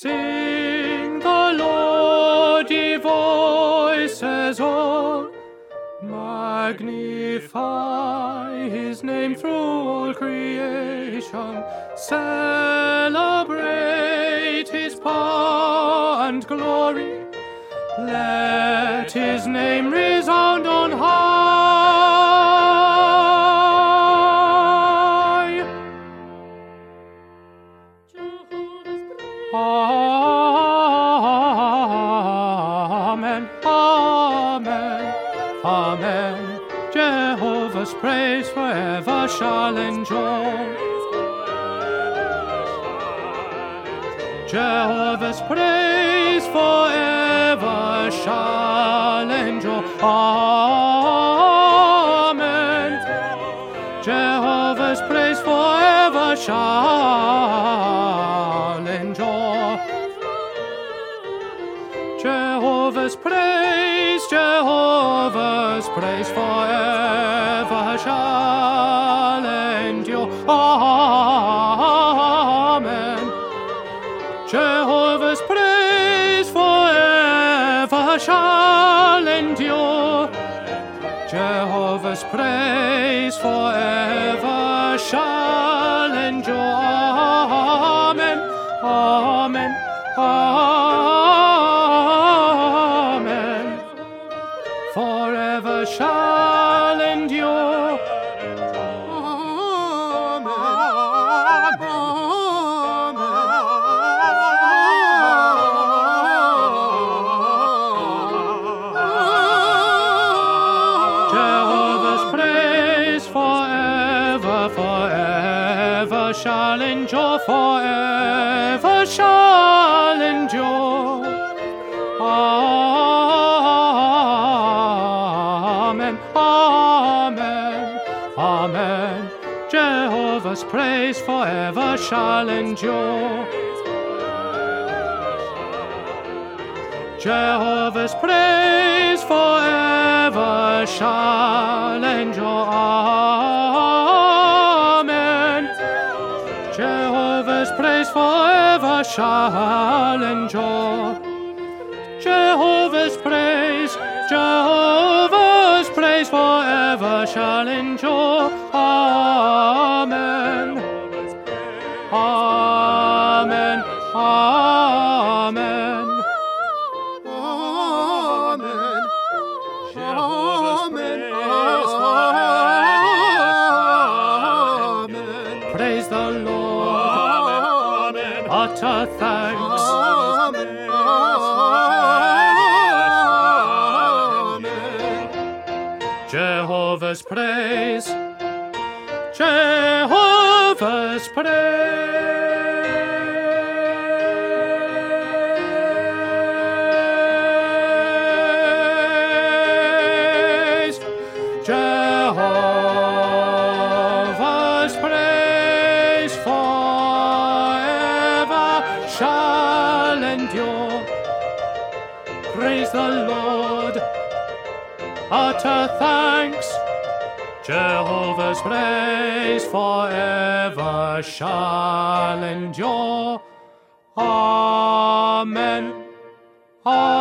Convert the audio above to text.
Sing the Lord, ye voices all, magnify his name through all creation, celebrate his power and glory, let his name resound on high. Amen, amen, amen. Jehovah's praise forever shall endure. Jehovah's praise forever shall endure. Amen. Jehovah's praise forever shall endure. Jehovah's praise forever shall endure. Amen. Jehovah's praise forever shall endure. Jehovah's praise forever shall endure. Amen, amen, amen. Forever shall endure. Forever shall endure, forever shall endure. Amen, amen, amen. Jehovah's praise forever shall endure. Jehovah's praise forever shall endure. Jehovah's praise forever shall endure. Jehovah's praise forever shall endure. Amen. Amen. Amen. Amen. Jehovah's praise forever. Praise the Lord. Utter thanks. Jehovah's praise. Jehovah's praise. Jehovah's praise forever shall endure. Praise the Lord. Utter thanks. Jehovah's praise forever shall endure. Amen. Amen.